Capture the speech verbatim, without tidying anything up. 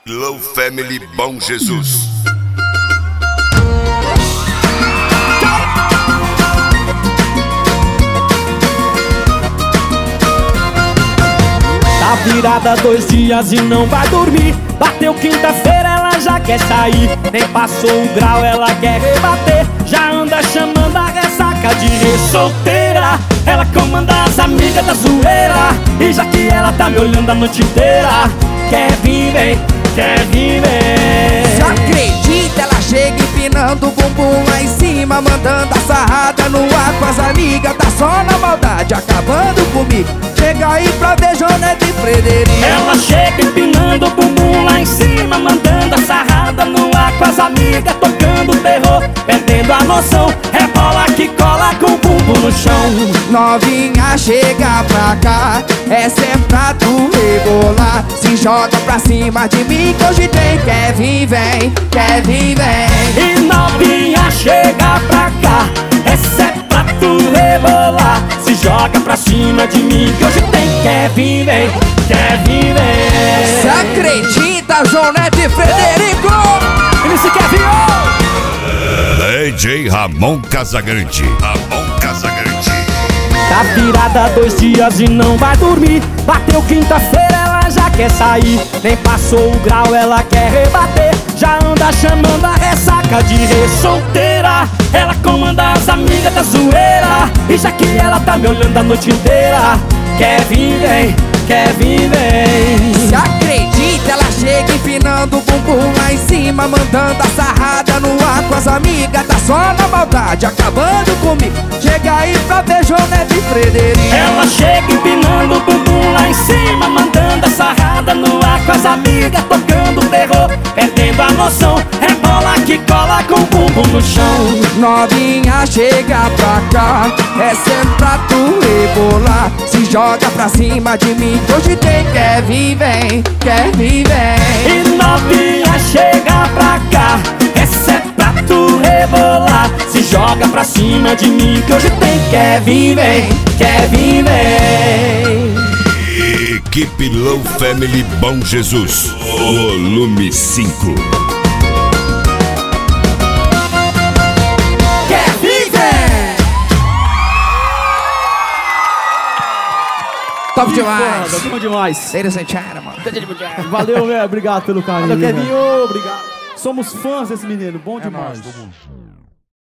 Low Family Bom Jesus. Tá virada dois dias e não vai dormir. Bateu quinta-feira, ela já quer sair. Nem passou o grau, ela quer rebater. Já anda chamando a ressaca de re-solteira. Ela comanda as amigas da zoeira. E já que ela tá me olhando a noite inteira, quer vir, vem, quer vir, vem. Se acredita, ela chega empinando o bumbum lá em cima, mandando a sarrada no ar com as amigas. Tá só na maldade, acabando comigo. Chega aí pra ver Jonete e Frederico. Ela chega empinando o bumbum lá em cima, mandando a sarrada no ar com as amigas, tocando terror, perdendo a noção. Rebola que cola com o bumbum no chão. Novinha, chega pra cá, essa é pra tu rebolar. Se joga pra cima de mim que hoje tem. Quer vir, vem, quer vir, vem. E novinha, chega pra cá, essa é pra tu rebolar. Se joga pra cima de mim que hoje tem. Quer vir, vem, quer vir, vem. Se acredita, Jonete e Frederico. Ele se quer vir, oh! D J Ramon Casagrande. Ramon Casagrande. Tá virada dois dias e não vai dormir. Bateu quinta-feira, ela já quer sair. Nem passou o grau, ela quer rebater. Já anda chamando a ressaca de re-solteira. Ela comanda as amigas da zoeira. E já que ela tá me olhando a noite inteira, quer vir, vem, quer vir, vem. Se acredita, ela chega empinando o bumbum lá em cima, mandando a sarrada no ar com as amigas. Tá só na maldade, acabando comigo. Chega aí pra ver Jonete e Frederico. Ela chega empinando o bumbum lá em cima, mandando a sarrada no ar com as amigas, tocando terror, perdendo a noção. Rebola que cola com o bumbum no chão. Novinha, chega pra cá, essa é pra tu rebolar. Se joga pra cima de mim que hoje tem. Quer vir, vem, quer vir, vem. E novinha, chega pra cá, essa é pra tu rebolar. Se joga pra cima de mim que hoje tem. Quer vir, vem, quer vir, vem. Equipe Low Family Bom Jesus. Volume cinco. Quer vir, vem. Top demais. Foda, bom demais. Ladies and gentlemen. Valeu, velho. Obrigado pelo carinho. Valeu, Kevinho. Obrigado. Somos fãs desse menino. Bom demais. nóis.